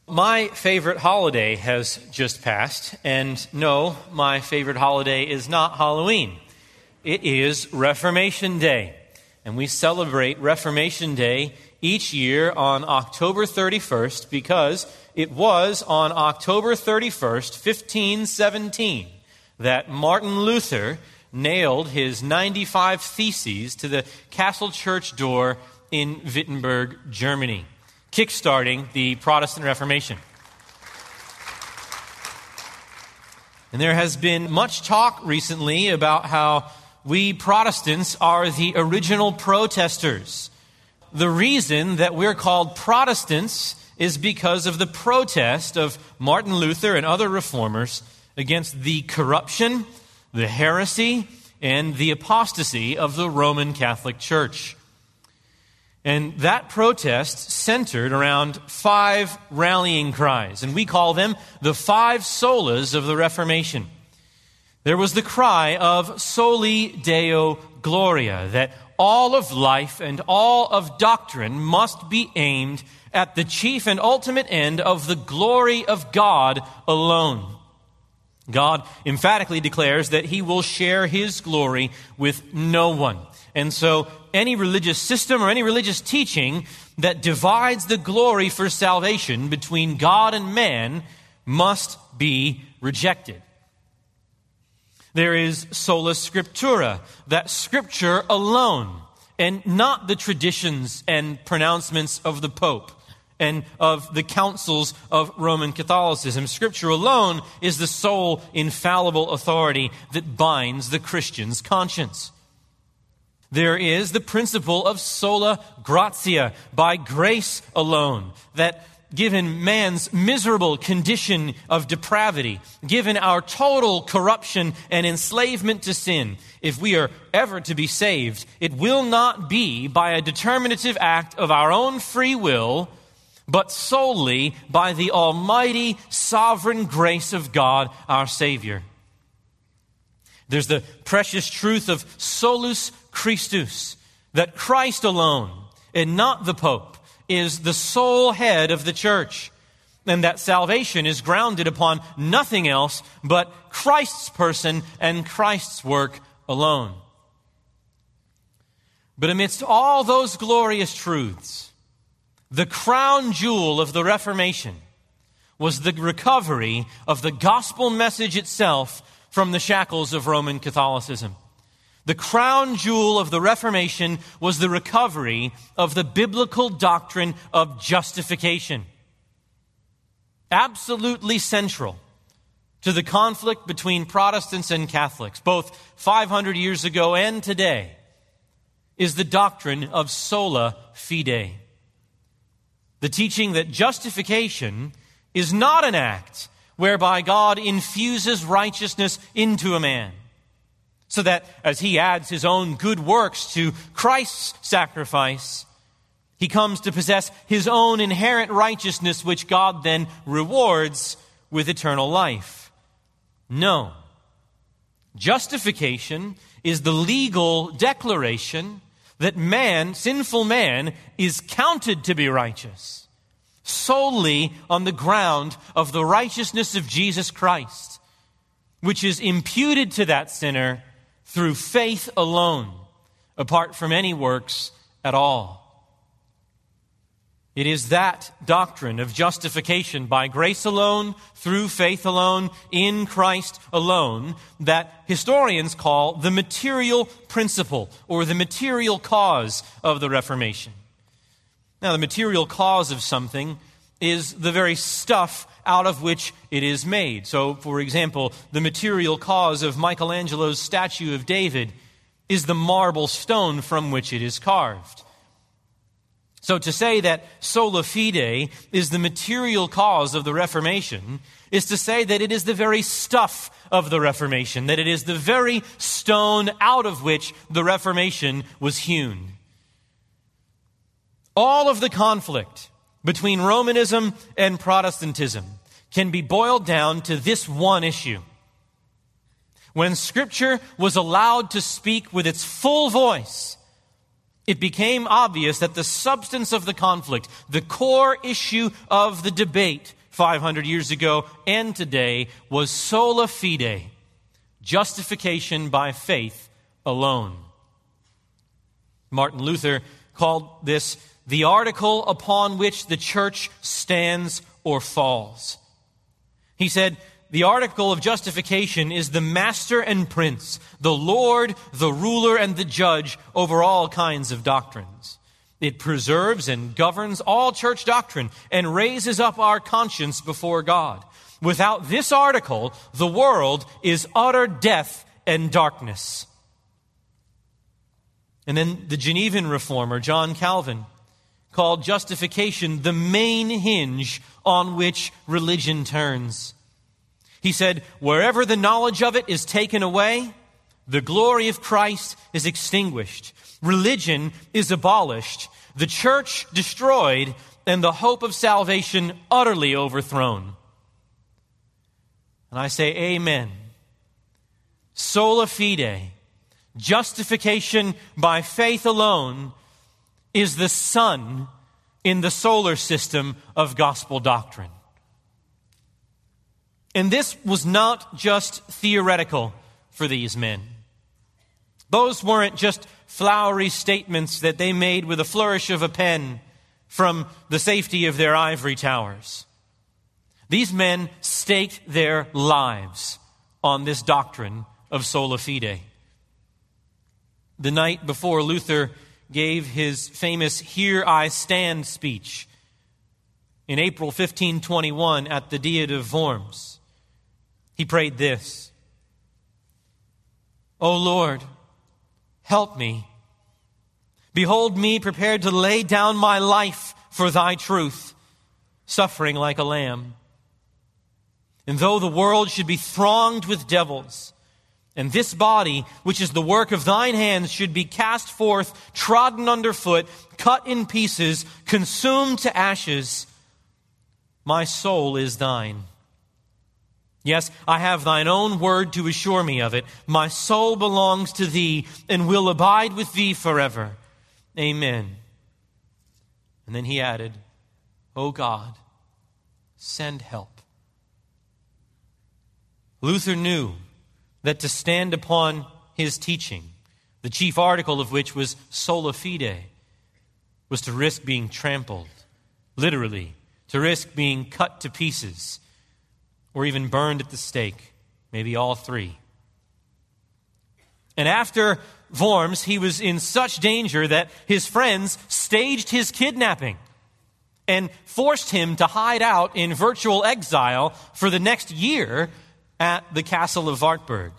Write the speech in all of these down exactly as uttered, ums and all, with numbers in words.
My favorite holiday has just passed, and no, my favorite holiday is not Halloween. It is Reformation Day, and we celebrate Reformation Day each year on October thirty-first because it was on October thirty-first, fifteen seventeen, that Martin Luther nailed his ninety-five Theses to the castle church door in Wittenberg, Germany, kickstarting the Protestant Reformation. And there has been much talk recently about how we Protestants are the original protesters. The reason that we're called Protestants is because of the protest of Martin Luther and other reformers against the corruption, the heresy, and the apostasy of the Roman Catholic Church. And that protest centered around five rallying cries, and we call them the five solas of the Reformation. There was the cry of Soli Deo Gloria, that all of life and all of doctrine must be aimed at the chief and ultimate end of the glory of God alone. God emphatically declares that he will share his glory with no one. And so any religious system or any religious teaching that divides the glory for salvation between God and man must be rejected. There is sola scriptura, that Scripture alone, and not the traditions and pronouncements of the Pope and of the councils of Roman Catholicism. Scripture alone is the sole infallible authority that binds the Christian's conscience. There is the principle of sola gratia, by grace alone, that given man's miserable condition of depravity, given our total corruption and enslavement to sin, if we are ever to be saved, it will not be by a determinative act of our own free will, but solely by the almighty sovereign grace of God, our Savior. There's the precious truth of solus Christus, that Christ alone, and not the Pope, is the sole head of the church, and that salvation is grounded upon nothing else but Christ's person and Christ's work alone. But amidst all those glorious truths, the crown jewel of the Reformation was the recovery of the gospel message itself from the shackles of Roman Catholicism. The crown jewel of the Reformation was the recovery of the biblical doctrine of justification. Absolutely central to the conflict between Protestants and Catholics, both five hundred years ago and today, is the doctrine of sola fide. The teaching that justification is not an act whereby God infuses righteousness into a man, so that as he adds his own good works to Christ's sacrifice, he comes to possess his own inherent righteousness, which God then rewards with eternal life. No. Justification is the legal declaration that man, sinful man, is counted to be righteous solely on the ground of the righteousness of Jesus Christ, which is imputed to that sinner through faith alone, apart from any works at all. It is that doctrine of justification by grace alone, through faith alone, in Christ alone, that historians call the material principle or the material cause of the Reformation. Now, the material cause of something is the very stuff out of which it is made. So, for example, the material cause of Michelangelo's statue of David is the marble stone from which it is carved. So to say that sola fide is the material cause of the Reformation is to say that it is the very stuff of the Reformation, that it is the very stone out of which the Reformation was hewn. All of the conflict between Romanism and Protestantism can be boiled down to this one issue. When Scripture was allowed to speak with its full voice, it became obvious that the substance of the conflict, the core issue of the debate, five hundred years ago and today was sola fide, justification by faith alone. Martin Luther called this the article upon which the church stands or falls. He said, the article of justification is the master and prince, the Lord, the ruler, and the judge over all kinds of doctrines. It preserves and governs all church doctrine and raises up our conscience before God. Without this article, the world is utter death and darkness. And then the Genevan reformer, John Calvin, called justification the main hinge on which religion turns. He said, wherever the knowledge of it is taken away, the glory of Christ is extinguished. Religion is abolished, the church destroyed, and the hope of salvation utterly overthrown. And I say, amen. Sola fide, justification by faith alone, is the sun in the solar system of gospel doctrine. And this was not just theoretical for these men. Those weren't just flowery statements that they made with a flourish of a pen from the safety of their ivory towers. These men staked their lives on this doctrine of sola fide. The night before Luther gave his famous Here I Stand speech in April fifteen twenty-one at the Diet of Worms, he prayed this: O Lord, help me. Behold me prepared to lay down my life for thy truth, suffering like a lamb. And though the world should be thronged with devils, and this body, which is the work of thine hands, should be cast forth, trodden underfoot, cut in pieces, consumed to ashes, my soul is thine. Yes, I have thine own word to assure me of it. My soul belongs to thee and will abide with thee forever. Amen. And then he added, O God, send help. Luther knew that to stand upon his teaching, the chief article of which was sola fide, was to risk being trampled, literally, to risk being cut to pieces, or even burned at the stake, maybe all three. And after Worms, he was in such danger that his friends staged his kidnapping and forced him to hide out in virtual exile for the next year at the castle of Wartburg.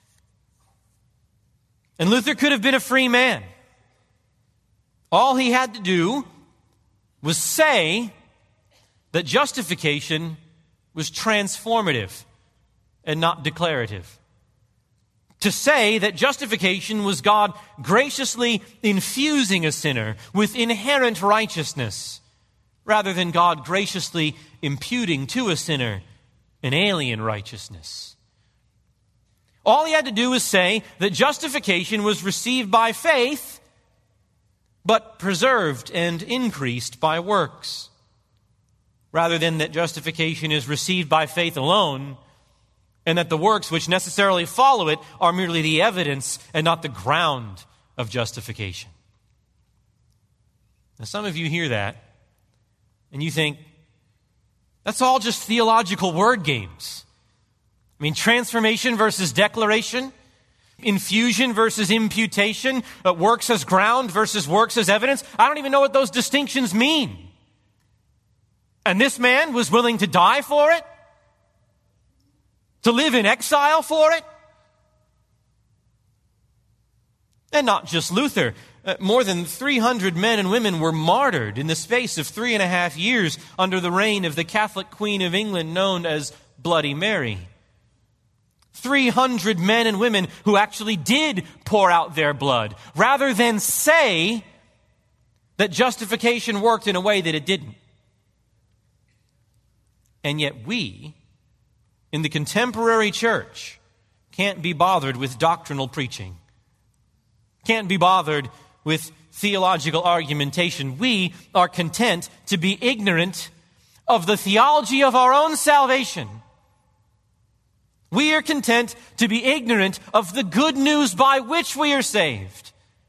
And Luther could have been a free man. All he had to do was say that justification was transformative and not declarative. To say that justification was God graciously infusing a sinner with inherent righteousness, rather than God graciously imputing to a sinner an alien righteousness. All he had to do was say that justification was received by faith, but preserved and increased by works, rather than that justification is received by faith alone, and that the works which necessarily follow it are merely the evidence and not the ground of justification. Now, some of you hear that, and you think, that's all just theological word games. I mean, transformation versus declaration, infusion versus imputation, uh, works as ground versus works as evidence. I don't even know what those distinctions mean. And this man was willing to die for it? To live in exile for it? And not just Luther. Uh, more than three hundred men and women were martyred in the space of three and a half years under the reign of the Catholic Queen of England known as Bloody Mary. three hundred men and women who actually did pour out their blood, rather than say that justification worked in a way that it didn't. And yet we, in the contemporary church, can't be bothered with doctrinal preaching. Can't be bothered with theological argumentation. We are content to be ignorant of the theology of our own salvation, we are content to be ignorant of the good news by which we are saved.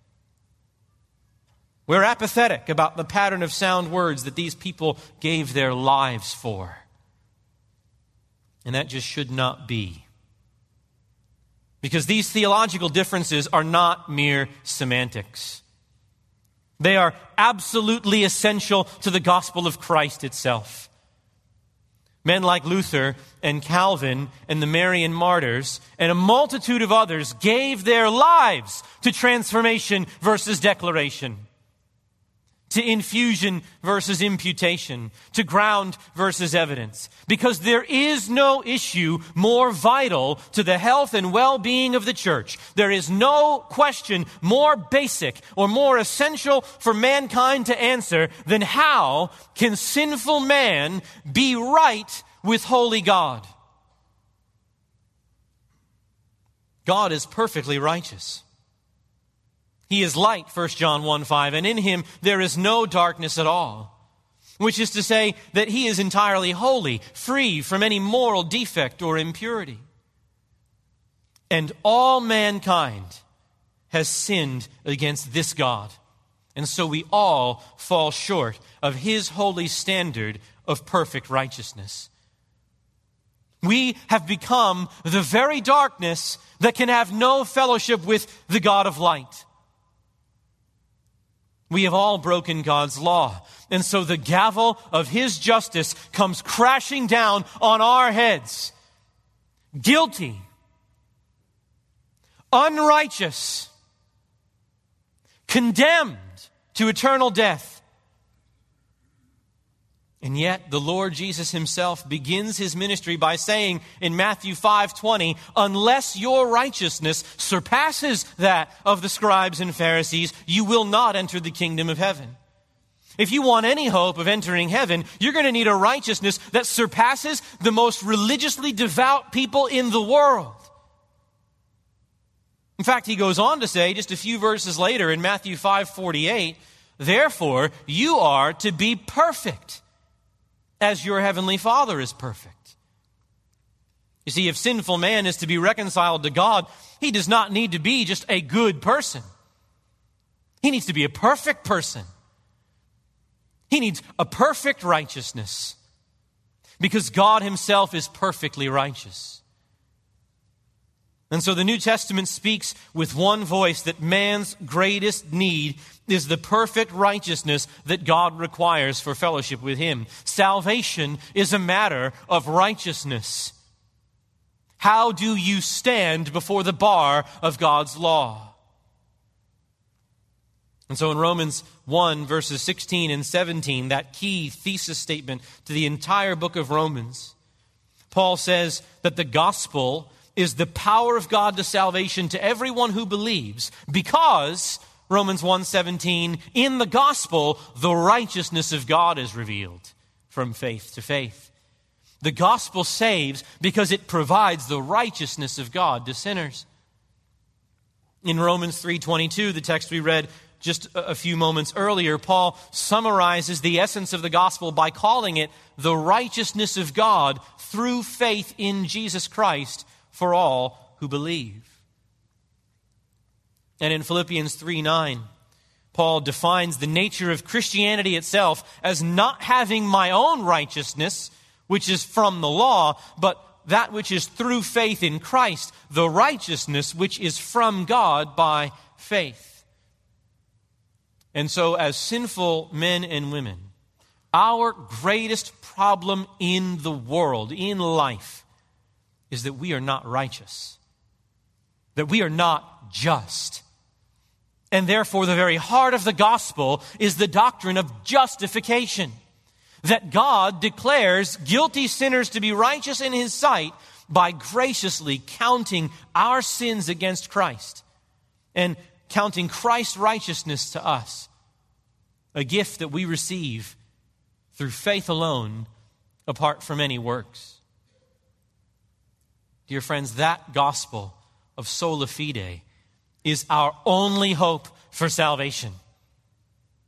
We're apathetic about the pattern of sound words that these people gave their lives for. And that just should not be. Because these theological differences are not mere semantics. They are absolutely essential to the gospel of Christ itself. Men like Luther and Calvin and the Marian martyrs and a multitude of others gave their lives to transformation versus declaration, to infusion versus imputation, to ground versus evidence. Because there is no issue more vital to the health and well-being of the church. There is no question more basic or more essential for mankind to answer than how can sinful man be right with holy God? God is perfectly righteous. He is light, First John one five, and in him there is no darkness at all. Which is to say that he is entirely holy, free from any moral defect or impurity. And all mankind has sinned against this God. And so we all fall short of his holy standard of perfect righteousness. We have become the very darkness that can have no fellowship with the God of light. We have all broken God's law. And so the gavel of his justice comes crashing down on our heads. Guilty, unrighteous, condemned to eternal death. And yet the Lord Jesus himself begins his ministry by saying in Matthew five twenty, unless your righteousness surpasses that of the scribes and Pharisees, you will not enter the kingdom of heaven. If you want any hope of entering heaven, you're going to need a righteousness that surpasses the most religiously devout people in the world. In fact, he goes on to say just a few verses later in Matthew five forty-eight, therefore you are to be perfect, as your heavenly Father is perfect. You see, if sinful man is to be reconciled to God, he does not need to be just a good person. He needs to be a perfect person. He needs a perfect righteousness because God himself is perfectly righteous. And so the New Testament speaks with one voice that man's greatest need is the perfect righteousness that God requires for fellowship with him. Salvation is a matter of righteousness. How do you stand before the bar of God's law? And so in Romans one, verses sixteen and seventeen, that key thesis statement to the entire book of Romans, Paul says that the gospel is the power of God to salvation to everyone who believes, because, Romans one seventeen, in the gospel, the righteousness of God is revealed from faith to faith. The gospel saves because it provides the righteousness of God to sinners. In Romans three twenty-two, the text we read just a few moments earlier, Paul summarizes the essence of the gospel by calling it the righteousness of God through faith in Jesus Christ for all who believe. And in Philippians three nine, Paul defines the nature of Christianity itself as not having my own righteousness, which is from the law, but that which is through faith in Christ, the righteousness which is from God by faith. And so as sinful men and women, our greatest problem in the world, in life, is that we are not righteous, that we are not just. And therefore, the very heart of the gospel is the doctrine of justification, that God declares guilty sinners to be righteous in his sight by graciously counting our sins against Christ and counting Christ's righteousness to us, a gift that we receive through faith alone, apart from any works. Dear friends, that gospel of sola fide is our only hope for salvation.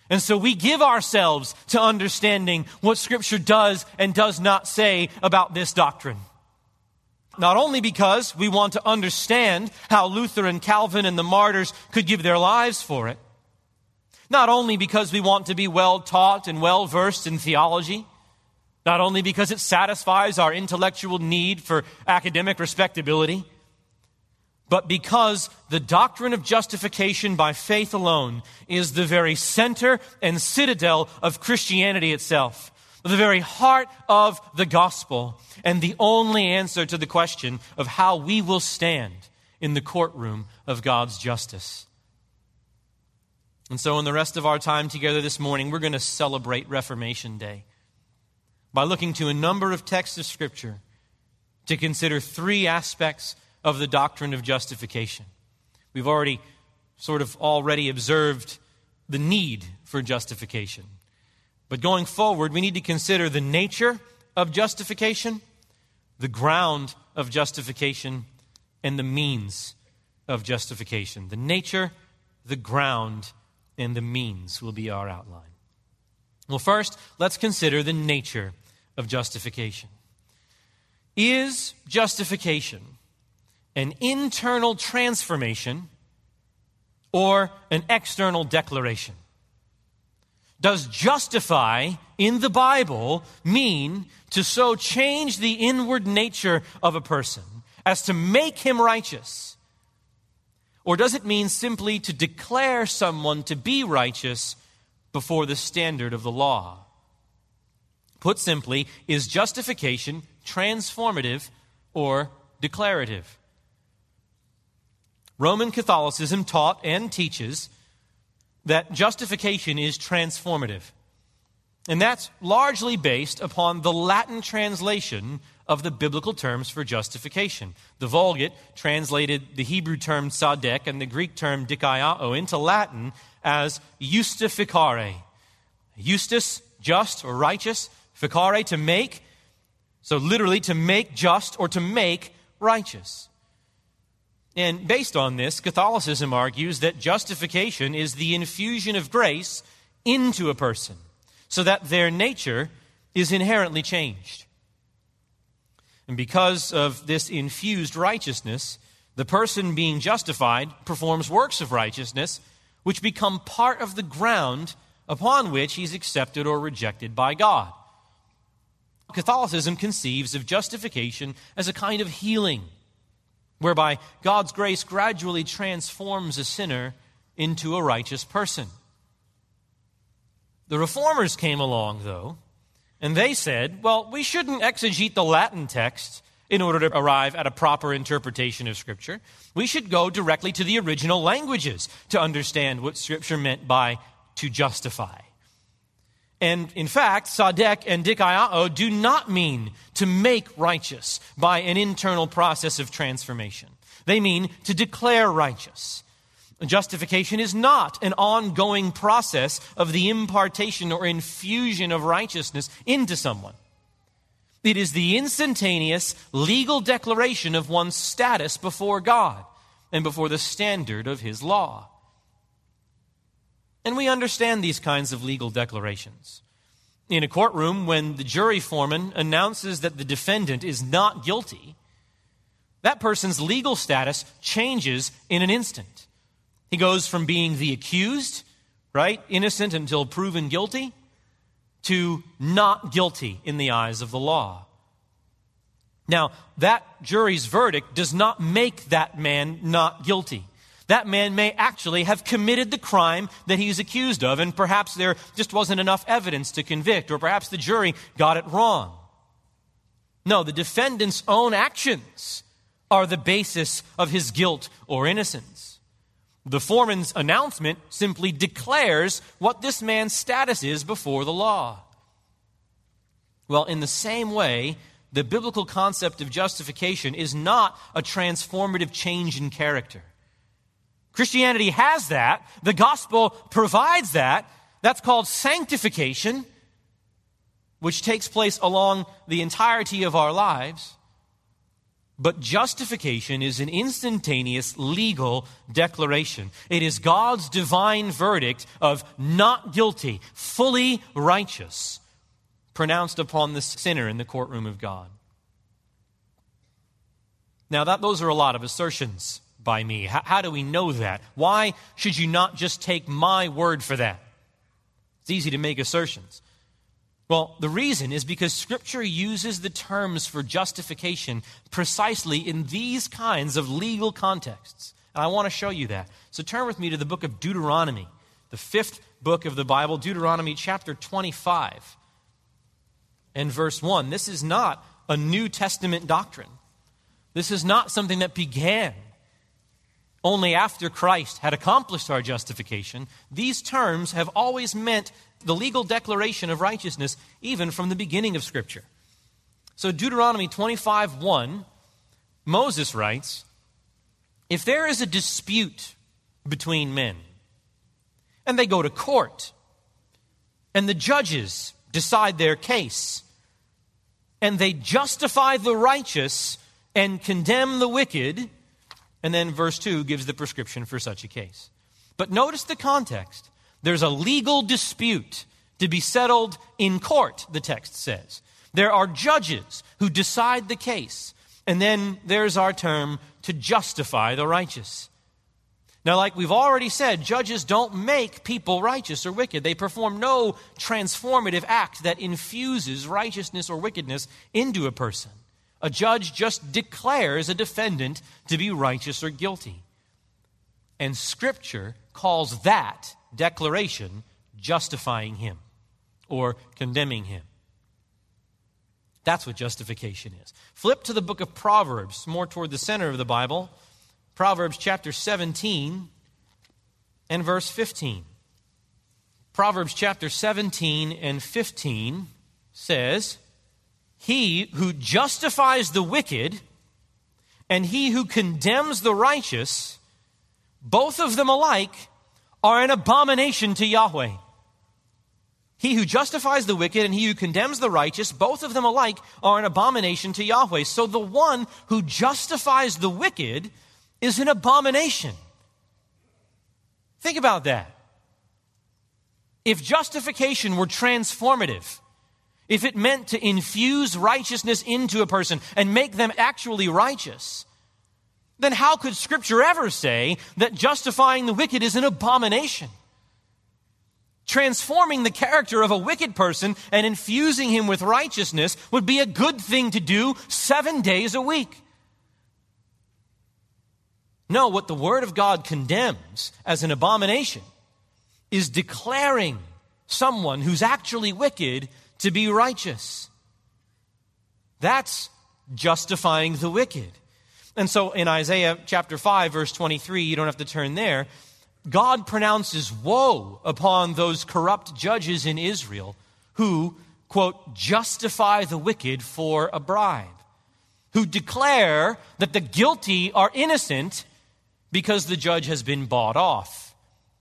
And so we give ourselves to understanding what Scripture does and does not say about this doctrine. Not only because we want to understand how Luther and Calvin and the martyrs could give their lives for it. Not only because we want to be well taught and well versed in theology. Not only because it satisfies our intellectual need for academic respectability. But because the doctrine of justification by faith alone is the very center and citadel of Christianity itself, the very heart of the gospel, and the only answer to the question of how we will stand in the courtroom of God's justice. And so in the rest of our time together this morning, we're going to celebrate Reformation Day by looking to a number of texts of Scripture to consider three aspects of the doctrine of justification. We've already sort of already observed the need for justification. But going forward, we need to consider the nature of justification, the ground of justification, and the means of justification. The nature, the ground, and the means will be our outline. Well, first, let's consider the nature of justification. Is justification an internal transformation or an external declaration? Does justify in the Bible mean to so change the inward nature of a person as to make him righteous? Or does it mean simply to declare someone to be righteous before the standard of the law? Put simply, is justification transformative or declarative? Roman Catholicism taught and teaches that justification is transformative. And that's largely based upon the Latin translation of the biblical terms for justification. The Vulgate translated the Hebrew term tzadek and the Greek term dikaiao into Latin as justificare. Justus, just or righteous, ficare, to make, so literally to make just or to make righteous. And based on this, Catholicism argues that justification is the infusion of grace into a person so that their nature is inherently changed. And because of this infused righteousness, the person being justified performs works of righteousness which become part of the ground upon which he's accepted or rejected by God. Catholicism conceives of justification as a kind of healing, whereby God's grace gradually transforms a sinner into a righteous person. The Reformers came along, though, and they said, well, we shouldn't exegete the Latin text in order to arrive at a proper interpretation of Scripture. We should go directly to the original languages to understand what Scripture meant by to justify. And in fact, tzadek and dikaiao do not mean to make righteous by an internal process of transformation. They mean to declare righteous. Justification is not an ongoing process of the impartation or infusion of righteousness into someone. It is the instantaneous legal declaration of one's status before God and before the standard of His law. And we understand these kinds of legal declarations. In a courtroom, when the jury foreman announces that the defendant is not guilty, that person's legal status changes in an instant. He goes from being the accused, right, innocent until proven guilty, to not guilty in the eyes of the law. Now, that jury's verdict does not make that man not guilty. That man may actually have committed the crime that he's accused of, and perhaps there just wasn't enough evidence to convict, or perhaps the jury got it wrong. No, the defendant's own actions are the basis of his guilt or innocence. The foreman's announcement simply declares what this man's status is before the law. Well, in the same way, the biblical concept of justification is not a transformative change in character. Christianity has that. The gospel provides that. That's called sanctification, which takes place along the entirety of our lives. But justification is an instantaneous legal declaration. It is God's divine verdict of not guilty, fully righteous, pronounced upon the sinner in the courtroom of God. Now, that, those are a lot of assertions by me. How, how do we know that? Why should you not just take my word for that? It's easy to make assertions. Well, the reason is because Scripture uses the terms for justification precisely in these kinds of legal contexts. And I want to show you that. So turn with me to the book of Deuteronomy, the fifth book of the Bible, Deuteronomy chapter twenty-five and verse one. This is not a New Testament doctrine. This is not something that began only after Christ had accomplished our justification. These terms have always meant the legal declaration of righteousness, even from the beginning of Scripture. So Deuteronomy twenty-five one, Moses writes, "If there is a dispute between men, and they go to court, and the judges decide their case, and they justify the righteous and condemn the wicked," and then verse two gives the prescription for such a case. But notice the context. There's a legal dispute to be settled in court, the text says. There are judges who decide the case. And then there's our term, to justify the righteous. Now, like we've already said, judges don't make people righteous or wicked. They perform no transformative act that infuses righteousness or wickedness into a person. A judge just declares a defendant to be righteous or guilty. And Scripture calls that declaration justifying him or condemning him. That's what justification is. Flip to the book of Proverbs, more toward the center of the Bible. Proverbs chapter seventeen and verse fifteen. Proverbs chapter seventeen and fifteen says, "He who justifies the wicked and he who condemns the righteous, both of them alike are an abomination to Yahweh." He who justifies the wicked and he who condemns the righteous, both of them alike are an abomination to Yahweh. So the one who justifies the wicked is an abomination. Think about that. If justification were transformative, if it meant to infuse righteousness into a person and make them actually righteous, then how could Scripture ever say that justifying the wicked is an abomination? Transforming the character of a wicked person and infusing him with righteousness would be a good thing to do seven days a week. No, what the Word of God condemns as an abomination is declaring someone who's actually wicked to be righteous. That's justifying the wicked. And so in Isaiah chapter five, verse twenty-three, you don't have to turn there, God pronounces woe upon those corrupt judges in Israel who, quote, justify the wicked for a bribe, who declare that the guilty are innocent because the judge has been bought off.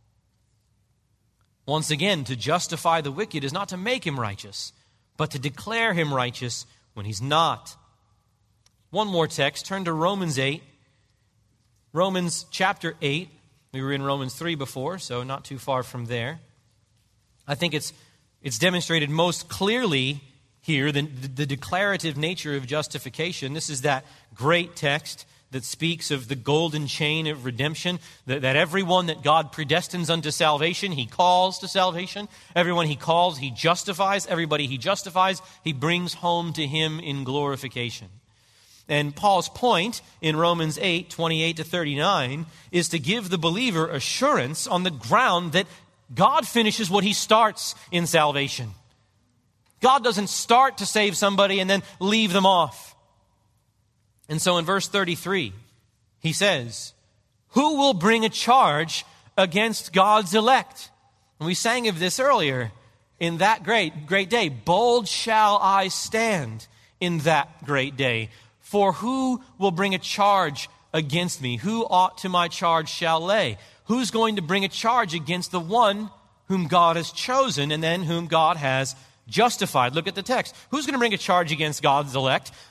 Once again, to justify the wicked is not to make him righteous, but to declare him righteous when he's not. One more text, turn to Romans eight. Romans chapter eight. We were in Romans three before, so not too far from there. I think it's it's demonstrated most clearly here the, the declarative nature of justification. This is that great text that speaks of the golden chain of redemption, that, that everyone that God predestines unto salvation, he calls to salvation. Everyone he calls, he justifies. Everybody he justifies, he brings home to him in glorification. And Paul's point in Romans eight, twenty-eight to thirty-nine is to give the believer assurance on the ground that God finishes what he starts in salvation. God doesn't start to save somebody and then leave them off. And so in verse thirty-three, he says, "Who will bring a charge against God's elect?" And we sang of this earlier. In that great, great day, bold shall I stand in that great day. For who will bring a charge against me? Who ought to my charge shall lay? Who's going to bring a charge against the one whom God has chosen and then whom God has justified? Look at the text. Who's going to bring a charge against God's elect?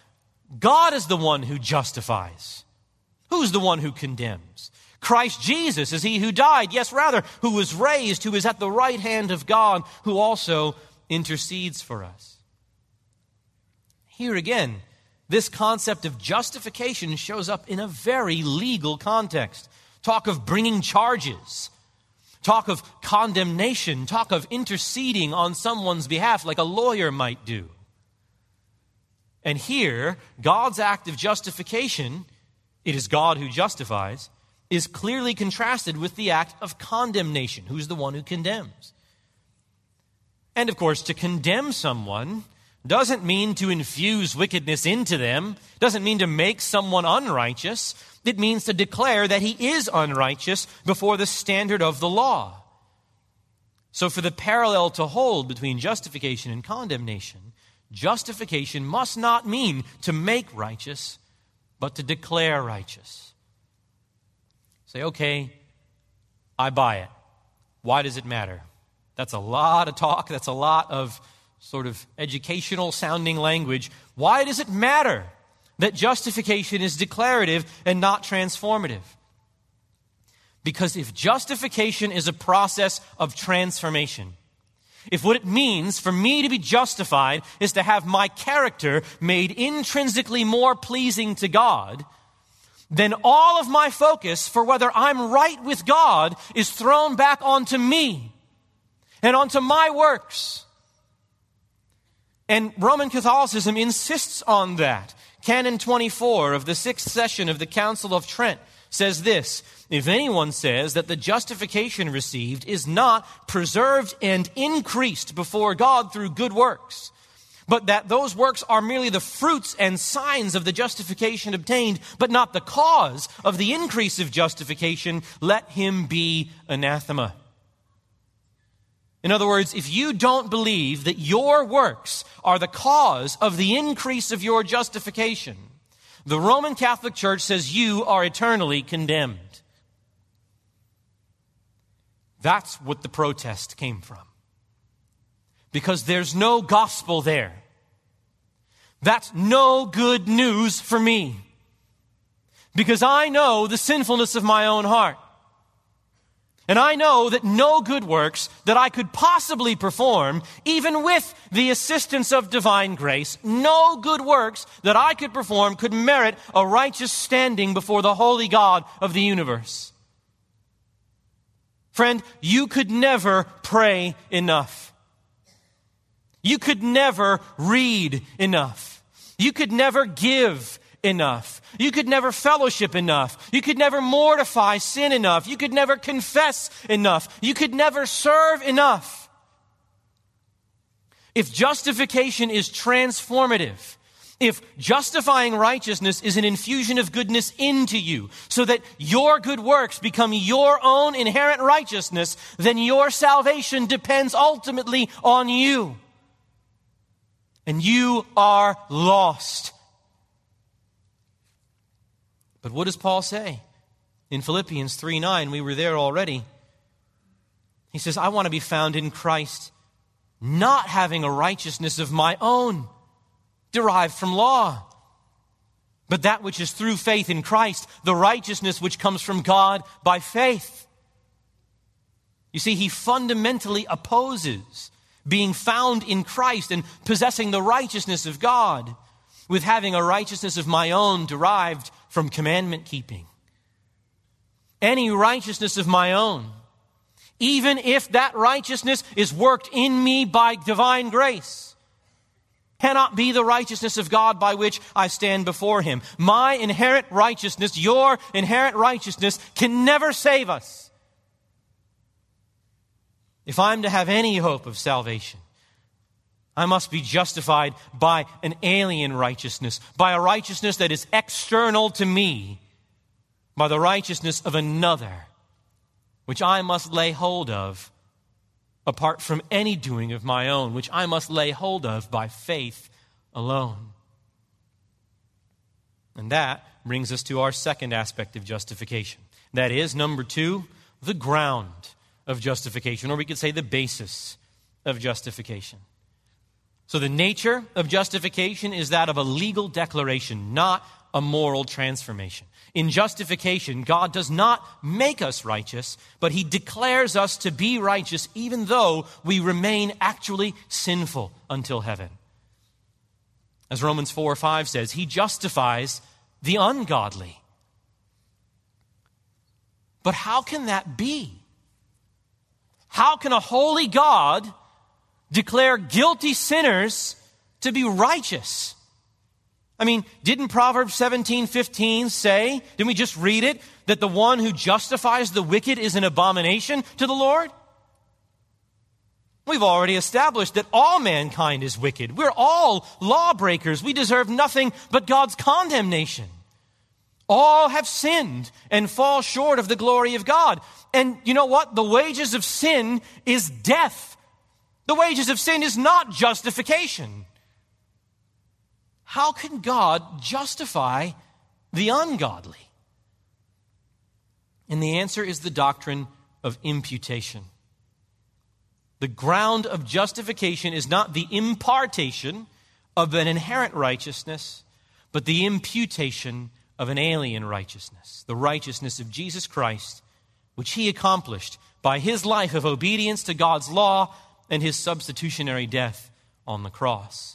God is the one who justifies. Who's the one who condemns? Christ Jesus is he who died, yes, rather, who was raised, who is at the right hand of God, who also intercedes for us. Here again, this concept of justification shows up in a very legal context. Talk of bringing charges, talk of condemnation, talk of interceding on someone's behalf like a lawyer might do. And here, God's act of justification, it is God who justifies, is clearly contrasted with the act of condemnation. Who's the one who condemns? And of course, to condemn someone doesn't mean to infuse wickedness into them, doesn't mean to make someone unrighteous. It means to declare that he is unrighteous before the standard of the law. So for the parallel to hold between justification and condemnation, justification must not mean to make righteous, but to declare righteous. Say, okay, I buy it. Why does it matter? That's a lot of talk. That's a lot of sort of educational sounding language. Why does it matter that justification is declarative and not transformative? Because if justification is a process of transformation, if what it means for me to be justified is to have my character made intrinsically more pleasing to God, then all of my focus for whether I'm right with God is thrown back onto me and onto my works. And Roman Catholicism insists on that. Canon twenty-four of the sixth session of the Council of Trent says this: if anyone says that the justification received is not preserved and increased before God through good works, but that those works are merely the fruits and signs of the justification obtained, but not the cause of the increase of justification, let him be anathema. In other words, if you don't believe that your works are the cause of the increase of your justification, the Roman Catholic Church says you are eternally condemned. That's what the protest came from. Because there's no gospel there. That's no good news for me. Because I know the sinfulness of my own heart. And I know that no good works that I could possibly perform, even with the assistance of divine grace, no good works that I could perform could merit a righteous standing before the holy God of the universe. Friend, you could never pray enough. You could never read enough. You could never give enough. You could never fellowship enough. You could never mortify sin enough. You could never confess enough. You could never serve enough. If justification is transformative, if justifying righteousness is an infusion of goodness into you so that your good works become your own inherent righteousness, then your salvation depends ultimately on you. And you are lost. But what does Paul say? In Philippians three nine, we were there already. He says, I want to be found in Christ, not having a righteousness of my own, derived from law, but that which is through faith in Christ, the righteousness which comes from God by faith. You see, he fundamentally opposes being found in Christ and possessing the righteousness of God with having a righteousness of my own derived from commandment keeping. Any righteousness of my own, even if that righteousness is worked in me by divine grace, cannot be the righteousness of God by which I stand before him. My inherent righteousness, your inherent righteousness, can never save us. If I'm to have any hope of salvation, I must be justified by an alien righteousness, by a righteousness that is external to me, by the righteousness of another, which I must lay hold of apart from any doing of my own, which I must lay hold of by faith alone. And that brings us to our second aspect of justification. That is, number two, the ground of justification, or we could say the basis of justification. So the nature of justification is that of a legal declaration, not a moral transformation. In justification, God does not make us righteous, but he declares us to be righteous even though we remain actually sinful until heaven. As Romans four five says, he justifies the ungodly. But how can that be? How can a holy God declare guilty sinners to be righteous? I mean, didn't Proverbs seventeen fifteen say, didn't we just read it, that the one who justifies the wicked is an abomination to the Lord? We've already established that all mankind is wicked. We're all lawbreakers. We deserve nothing but God's condemnation. All have sinned and fall short of the glory of God. And you know what? The wages of sin is death. The wages of sin is not justification. How can God justify the ungodly? And the answer is the doctrine of imputation. The ground of justification is not the impartation of an inherent righteousness, but the imputation of an alien righteousness, the righteousness of Jesus Christ, which he accomplished by his life of obedience to God's law and his substitutionary death on the cross.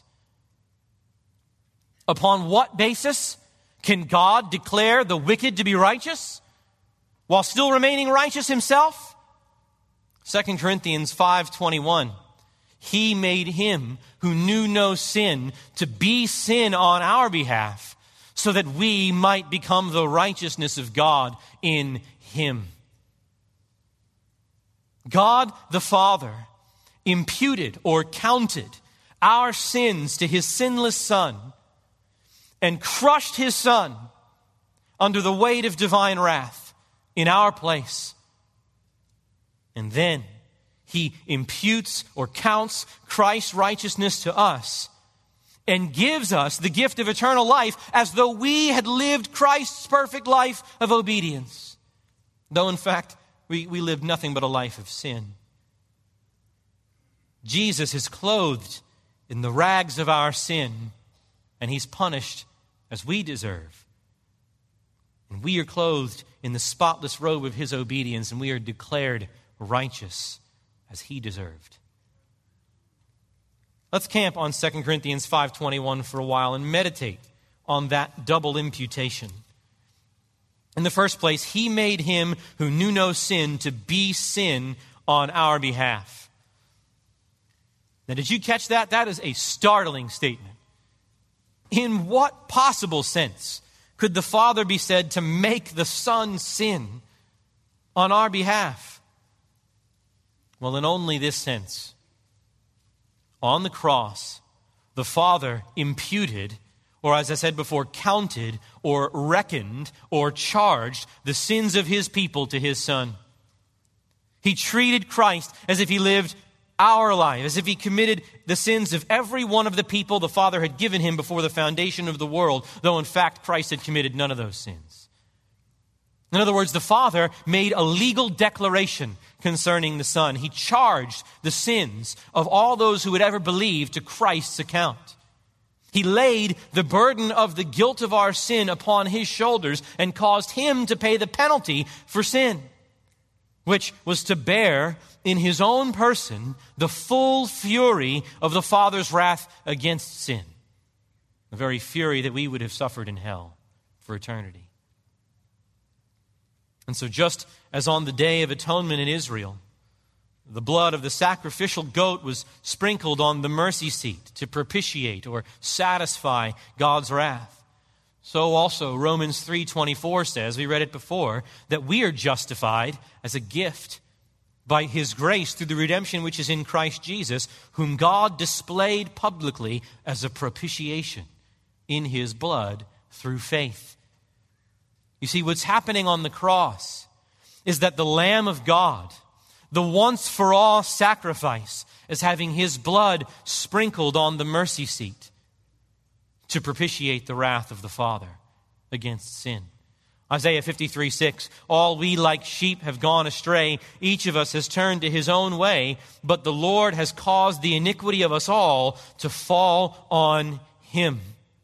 Upon what basis can God declare the wicked to be righteous while still remaining righteous himself? Second Corinthians five twenty-one. He made him who knew no sin to be sin on our behalf, so that we might become the righteousness of God in him. God the Father imputed or counted our sins to his sinless Son and crushed his Son under the weight of divine wrath in our place. And then he imputes or counts Christ's righteousness to us and gives us the gift of eternal life as though we had lived Christ's perfect life of obedience, though in fact we, we lived nothing but a life of sin. Jesus is clothed in the rags of our sin, and he's punished as we deserve. And we are clothed in the spotless robe of his obedience, and we are declared righteous as he deserved. Let's camp on Second Corinthians five twenty-one for a while and meditate on that double imputation. In the first place, he made him who knew no sin to be sin on our behalf. Now, did you catch that? That is a startling statement. In what possible sense could the Father be said to make the Son sin on our behalf? Well, in only this sense. On the cross, the Father imputed, or as I said before, counted or reckoned or charged the sins of his people to his Son. He treated Christ as if he lived our life, as if he committed the sins of every one of the people the Father had given him before the foundation of the world, though in fact Christ had committed none of those sins. In other words, the Father made a legal declaration concerning the Son. He charged the sins of all those who would ever believe to Christ's account. He laid the burden of the guilt of our sin upon his shoulders and caused him to pay the penalty for sin, which was to bear in his own person the full fury of the Father's wrath against sin, the very fury that we would have suffered in hell for eternity. And so just as on the Day of Atonement in Israel, the blood of the sacrificial goat was sprinkled on the mercy seat to propitiate or satisfy God's wrath, so also Romans three twenty-four says, we read it before, that we are justified as a gift by his grace through the redemption which is in Christ Jesus, whom God displayed publicly as a propitiation in his blood through faith. You see, what's happening on the cross is that the Lamb of God, the once-for-all sacrifice, is having his blood sprinkled on the mercy seat to propitiate the wrath of the Father against sin. Isaiah fifty-three six, all we like sheep have gone astray. Each of us has turned to his own way, but the Lord has caused the iniquity of us all to fall on him.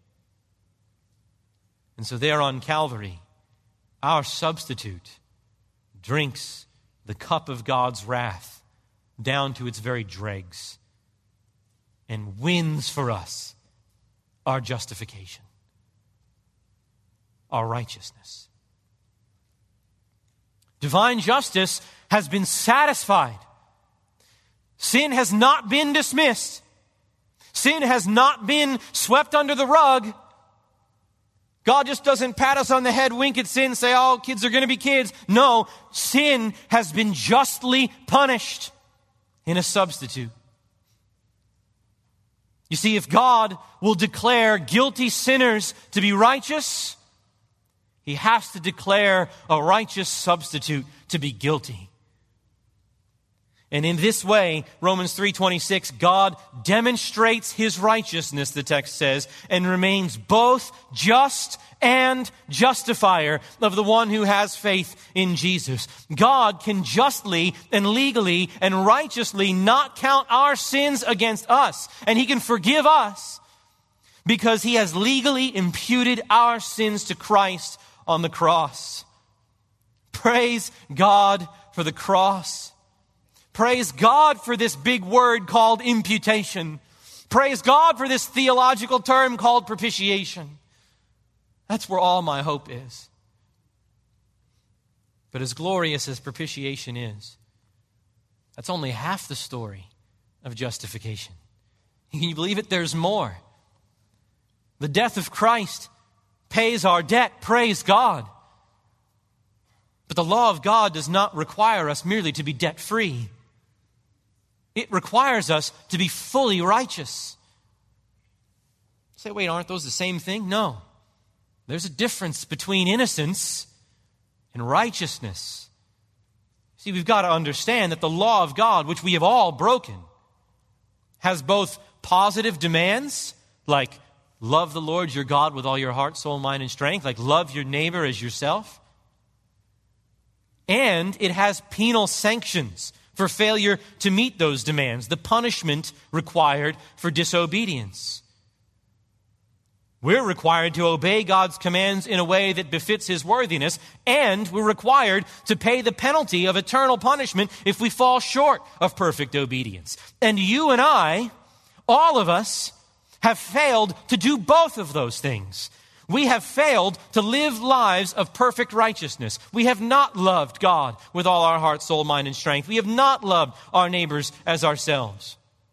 And so there on Calvary, our substitute drinks the cup of God's wrath down to its very dregs and wins for us our justification, our righteousness. Divine justice has been satisfied. Sin has not been dismissed. Sin has not been swept under the rug. God just doesn't pat us on the head, wink at sin, say, oh, kids are going to be kids. No, sin has been justly punished in a substitute. You see, if God will declare guilty sinners to be righteous, he has to declare a righteous substitute to be guilty. And in this way, Romans three twenty-six, God demonstrates his righteousness, the text says, and remains both just and justifier of the one who has faith in Jesus. God can justly and legally and righteously not count our sins against us, and he can forgive us because he has legally imputed our sins to Christ on the cross. Praise God for the cross. Praise God for this big word called imputation. Praise God for this theological term called propitiation. That's where all my hope is. But as glorious as propitiation is, that's only half the story of justification. Can you believe it? There's more. The death of Christ pays our debt, praise God. But the law of God does not require us merely to be debt-free. It requires us to be fully righteous. You say, wait, aren't those the same thing? No. There's a difference between innocence and righteousness. See, we've got to understand that the law of God, which we have all broken, has both positive demands, like love the Lord your God with all your heart, soul, mind, and strength, like love your neighbor as yourself. And it has penal sanctions for failure to meet those demands, the punishment required for disobedience. We're required to obey God's commands in a way that befits his worthiness, and we're required to pay the penalty of eternal punishment if we fall short of perfect obedience. And you and I, all of us, have failed to do both of those things. We have failed to live lives of perfect righteousness. We have not loved God with all our heart, soul, mind, and strength. We have not loved our neighbors as ourselves.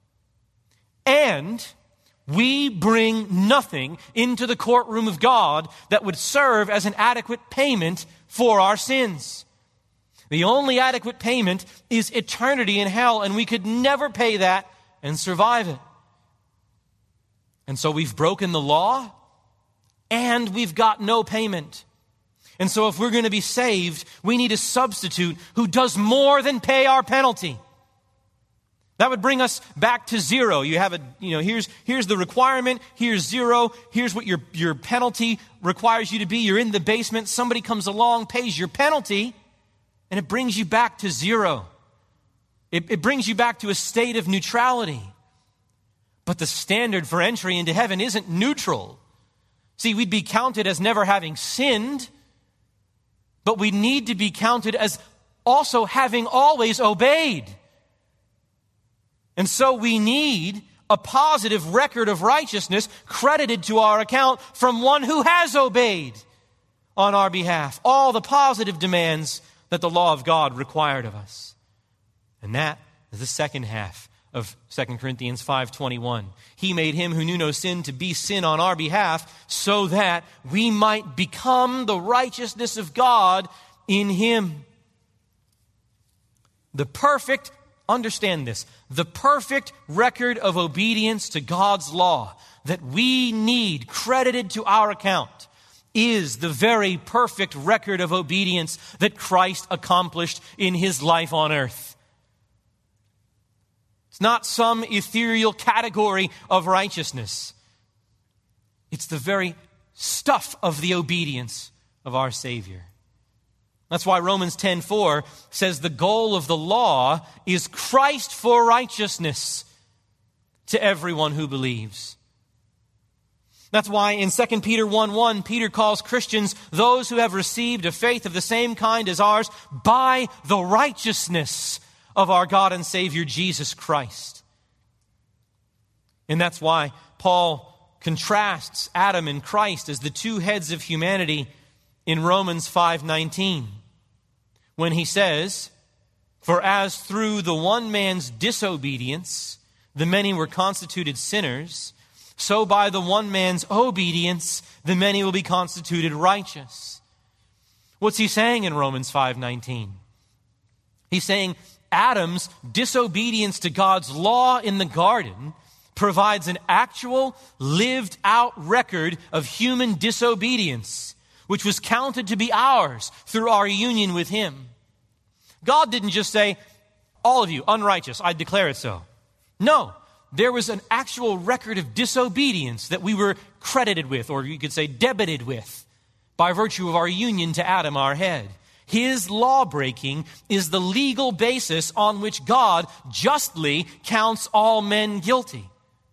And we bring nothing into the courtroom of God that would serve as an adequate payment for our sins. The only adequate payment is eternity in hell, and we could never pay that and survive it. And so we've broken the law, and we've got no payment. And so if we're going to be saved, we need a substitute who does more than pay our penalty. That would bring us back to zero. You have a, you know, here's, here's the requirement, here's zero, here's what your, your penalty requires you to be. You're in the basement, somebody comes along, pays your penalty, and it brings you back to zero. It, it brings you back to a state of neutrality. But the standard for entry into heaven isn't neutral. See, we'd be counted as never having sinned, but we need to be counted as also having always obeyed. And so we need a positive record of righteousness credited to our account from one who has obeyed on our behalf all the positive demands that the law of God required of us. And that is the second half of Second Corinthians five twenty-one. He made him who knew no sin to be sin on our behalf so that we might become the righteousness of God in him. The perfect, understand this, the perfect record of obedience to God's law that we need credited to our account is the very perfect record of obedience that Christ accomplished in his life on earth. It's not some ethereal category of righteousness. It's the very stuff of the obedience of our Savior. That's why Romans ten four says the goal of the law is Christ for righteousness to everyone who believes. That's why in Second Peter one one, Peter calls Christians those who have received a faith of the same kind as ours by the righteousness of our God and Savior Jesus Christ. And that's why Paul contrasts Adam and Christ as the two heads of humanity in Romans five nineteen, when he says, "For as through the one man's disobedience the many were constituted sinners, so by the one man's obedience the many will be constituted righteous." What's he saying in Romans five nineteen? He's saying Adam's disobedience to God's law in the garden provides an actual, lived-out record of human disobedience, which was counted to be ours through our union with Him. God didn't just say, "All of you, unrighteous, I declare it so." No, there was an actual record of disobedience that we were credited with, or you could say debited with, by virtue of our union to Adam, our head. His law-breaking is the legal basis on which God justly counts all men guilty.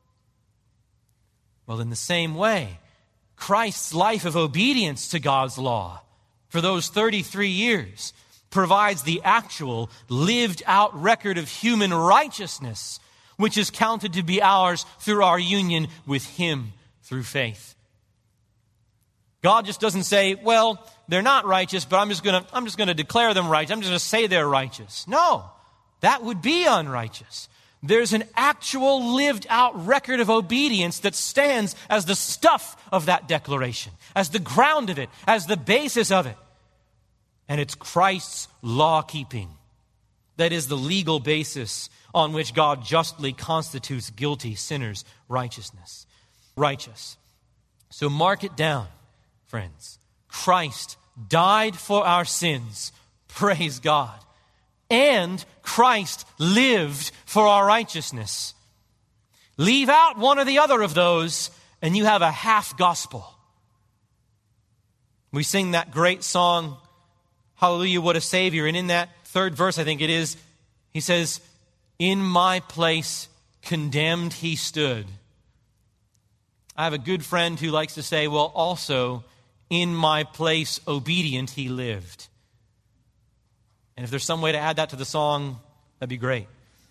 Well, in the same way, Christ's life of obedience to God's law for those thirty-three years provides the actual, lived-out record of human righteousness, which is counted to be ours through our union with Him through faith. God just doesn't say, "Well, they're not righteous, but I'm just going to I'm just going to declare them righteous. I'm just going to say they're righteous." No, that would be unrighteous. There's an actual lived-out record of obedience that stands as the stuff of that declaration, as the ground of it, as the basis of it. And it's Christ's law-keeping that is the legal basis on which God justly constitutes guilty sinners' righteousness. Righteous. So mark it down, friends. Christ died for our sins. Praise God. And Christ lived for our righteousness. Leave out one or the other of those, and you have a half gospel. We sing that great song, "Hallelujah, what a Savior." And in that third verse, I think it is, he says, "In my place condemned He stood." I have a good friend who likes to say, well, also, "In my place obedient He lived." And if there's some way to add that to the song, that'd be great.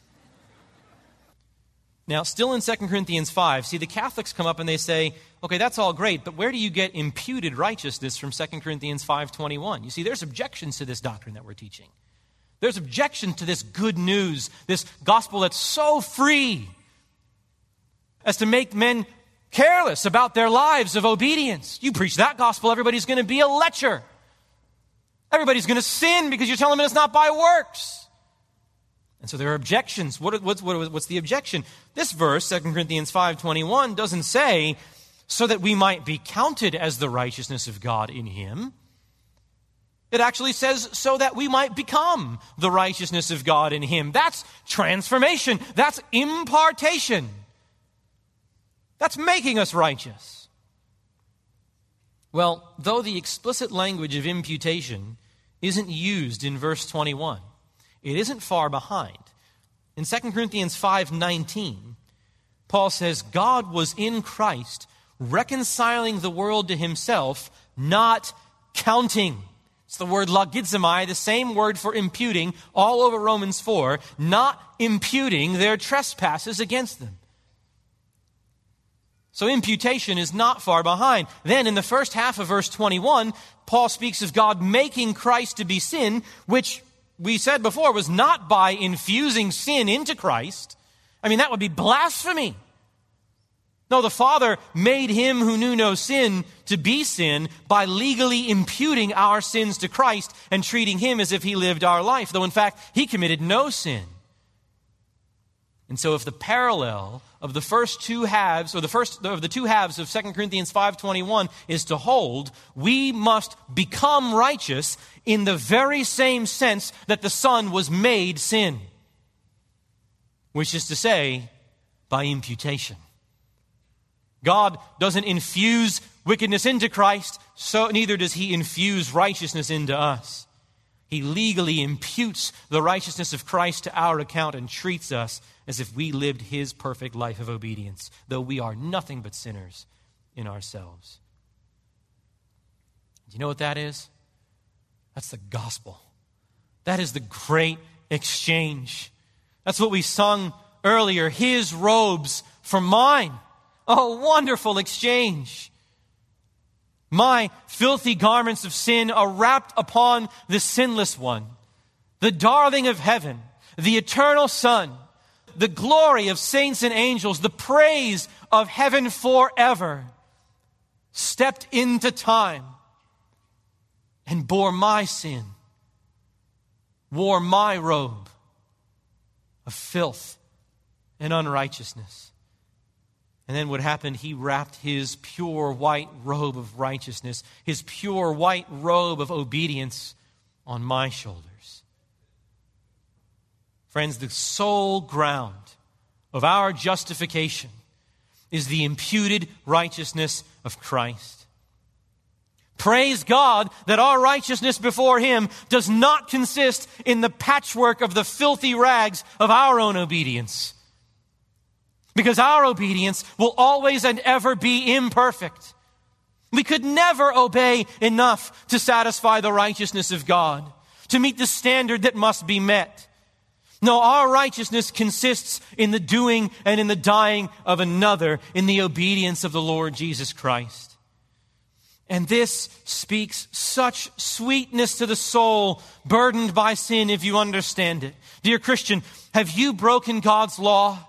Now, still in Second Corinthians five, see, the Catholics come up and they say, okay, that's all great, but where do you get imputed righteousness from Second Corinthians five twenty-one? You see, there's objections to this doctrine that we're teaching. There's objections to this good news, this gospel that's so free as to make men careless about their lives of obedience. You preach that gospel, everybody's going to be a lecher. Everybody's going to sin because you're telling them it's not by works. And so there are objections. What, what's, what, what's the objection? This verse, Second Corinthians five twenty-one, doesn't say, so that we might be counted as the righteousness of God in Him. It actually says, so that we might become the righteousness of God in Him. That's transformation. That's impartation. That's making us righteous. Well, though the explicit language of imputation isn't used in verse twenty-one, it isn't far behind. In Second Corinthians five nineteen, Paul says, God was in Christ reconciling the world to Himself, not counting. It's the word logizomai, the same word for imputing, all over Romans four, not imputing their trespasses against them. So imputation is not far behind. Then in the first half of verse twenty-one, Paul speaks of God making Christ to be sin, which we said before was not by infusing sin into Christ. I mean, that would be blasphemy. No, the Father made Him who knew no sin to be sin by legally imputing our sins to Christ and treating Him as if He lived our life, though in fact He committed no sin. And so if the parallel of the first two halves, or the first of the two halves of Second Corinthians five twenty-one is to hold, we must become righteous in the very same sense that the Son was made sin, which is to say, by imputation. God doesn't infuse wickedness into Christ, so neither does he infuse righteousness into us. He legally imputes the righteousness of Christ to our account and treats us as if we lived his perfect life of obedience, though we are nothing but sinners in ourselves. Do you know what that is? That's the gospel. That is the great exchange. That's what we sung earlier. His robes for mine. Oh, wonderful exchange. My filthy garments of sin are wrapped upon the sinless one, the darling of heaven, the eternal Son, the glory of saints and angels, the praise of heaven forever, stepped into time and bore my sin, wore my robe of filth and unrighteousness. And then what happened, he wrapped his pure white robe of righteousness, his pure white robe of obedience on my shoulders. Friends, the sole ground of our justification is the imputed righteousness of Christ. Praise God that our righteousness before him does not consist in the patchwork of the filthy rags of our own obedience. Because our obedience will always and ever be imperfect. We could never obey enough to satisfy the righteousness of God, to meet the standard that must be met. No, our righteousness consists in the doing and in the dying of another, in the obedience of the Lord Jesus Christ. And this speaks such sweetness to the soul burdened by sin if you understand it. Dear Christian, have you broken God's law?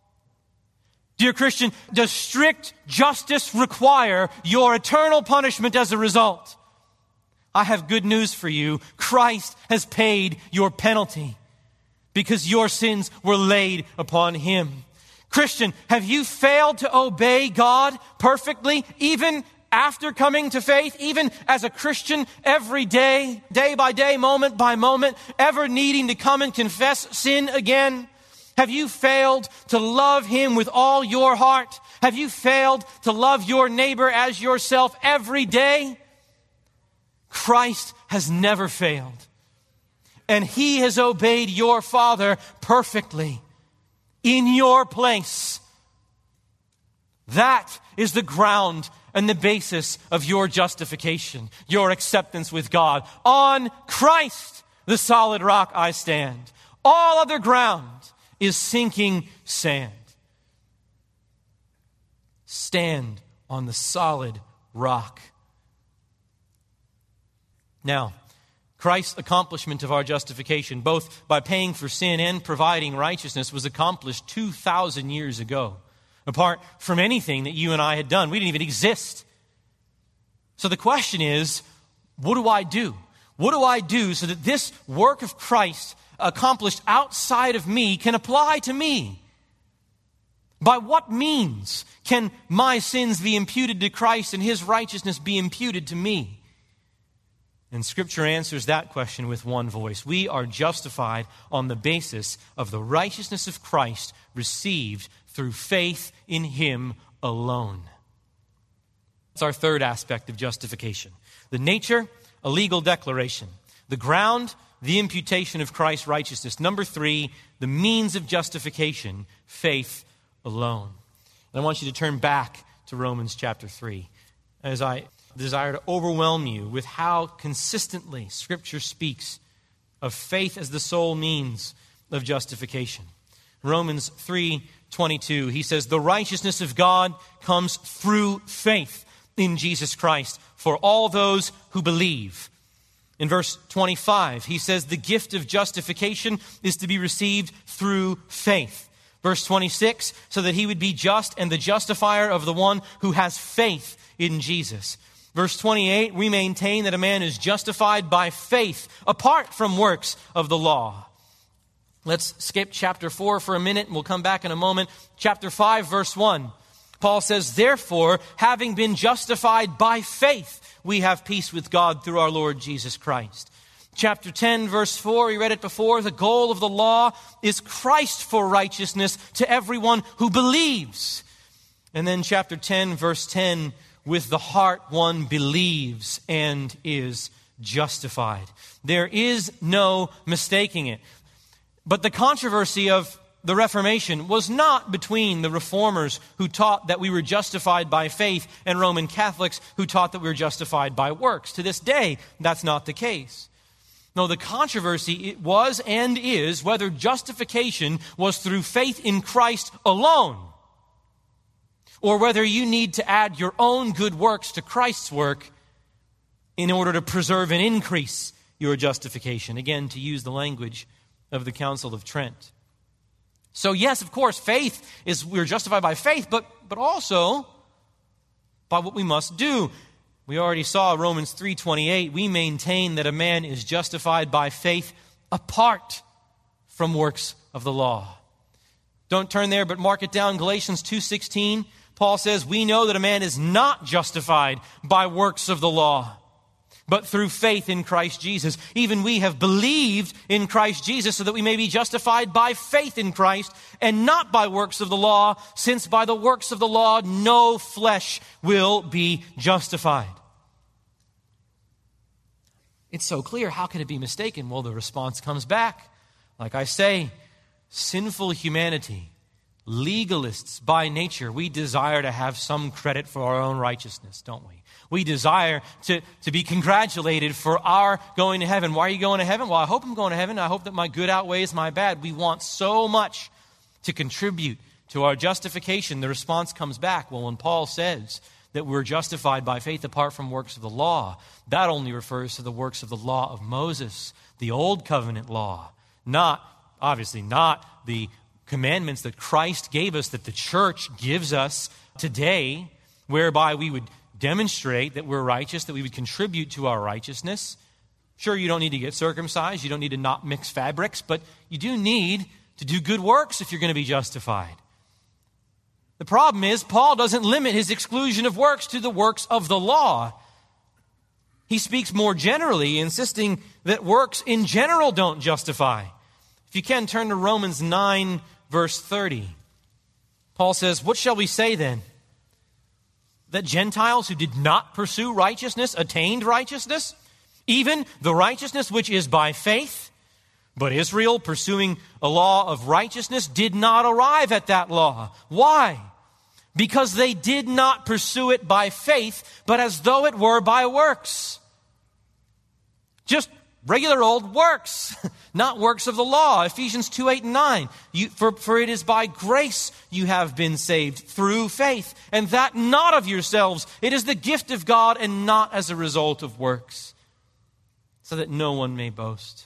Dear Christian, does strict justice require your eternal punishment as a result? I have good news for you. Christ has paid your penalty because your sins were laid upon him. Christian, have you failed to obey God perfectly, even after coming to faith, even as a Christian every day, day by day, moment by moment, ever needing to come and confess sin again? Have you failed to love him with all your heart? Have you failed to love your neighbor as yourself every day? Christ has never failed. And he has obeyed your Father perfectly in your place. That is the ground and the basis of your justification, your acceptance with God. On Christ, the solid rock, I stand. All other ground is sinking sand. Stand on the solid rock. Now, Christ's accomplishment of our justification, both by paying for sin and providing righteousness, was accomplished two thousand years ago, apart from anything that you and I had done. We didn't even exist. So the question is, what do I do? What do I do so that this work of Christ accomplished outside of me can apply to me? By what means can my sins be imputed to Christ and his righteousness be imputed to me? And Scripture answers that question with one voice. We are justified on the basis of the righteousness of Christ received through faith in him alone. That's our third aspect of justification. The nature, a legal declaration. The ground, the imputation of Christ's righteousness. Number three, the means of justification, faith alone. And I want you to turn back to Romans chapter three as I desire to overwhelm you with how consistently Scripture speaks of faith as the sole means of justification. Romans three twenty-two, he says, the righteousness of God comes through faith in Jesus Christ for all those who believe. In verse twenty-five, he says the gift of justification is to be received through faith. Verse twenty-six, so that he would be just and the justifier of the one who has faith in Jesus. Verse twenty-eight, we maintain that a man is justified by faith apart from works of the law. Let's skip chapter four for a minute and we'll come back in a moment. Chapter five, verse one. Paul says, therefore, having been justified by faith, we have peace with God through our Lord Jesus Christ. Chapter ten, verse four, we read it before. The goal of the law is Christ for righteousness to everyone who believes. And then chapter ten, verse ten, with the heart one believes and is justified. There is no mistaking it. But the controversy of the Reformation was not between the Reformers who taught that we were justified by faith and Roman Catholics who taught that we were justified by works. To this day, that's not the case. No, the controversy it was and is whether justification was through faith in Christ alone, or whether you need to add your own good works to Christ's work in order to preserve and increase your justification. Again, to use the language of the Council of Trent. So yes, of course, faith is, we're justified by faith, but, but also by what we must do. We already saw Romans three twenty-eight. We maintain that a man is justified by faith apart from works of the law. Don't turn there, but mark it down. Galatians two sixteen. Paul says, we know that a man is not justified by works of the law, but through faith in Christ Jesus. Even we have believed in Christ Jesus so that we may be justified by faith in Christ and not by works of the law, since by the works of the law no flesh will be justified. It's so clear. How can it be mistaken? Well, the response comes back. Like I say, sinful humanity, legalists by nature, we desire to have some credit for our own righteousness, don't we? We desire to, to be congratulated for our going to heaven. Why are you going to heaven? Well, I hope I'm going to heaven. I hope that my good outweighs my bad. We want so much to contribute to our justification. The response comes back. Well, when Paul says that we're justified by faith apart from works of the law, that only refers to the works of the law of Moses, the old covenant law, not, obviously, not the commandments that Christ gave us, that the church gives us today, whereby we would demonstrate that we're righteous, that we would contribute to our righteousness. Sure, you don't need to get circumcised. You don't need to not mix fabrics, but you do need to do good works if you're going to be justified. The problem is, Paul doesn't limit his exclusion of works to the works of the law. He speaks more generally, insisting that works in general don't justify. If you can, turn to Romans nine, verse thirty. Paul says, what shall we say then? That Gentiles who did not pursue righteousness attained righteousness, even the righteousness which is by faith? But Israel, pursuing a law of righteousness, did not arrive at that law. Why? Because they did not pursue it by faith, but as though it were by works. Just regular old works, not works of the law. Ephesians two, eight, and nine. You, for, for it is by grace you have been saved through faith, and that not of yourselves. It is the gift of God and not as a result of works, so that no one may boast.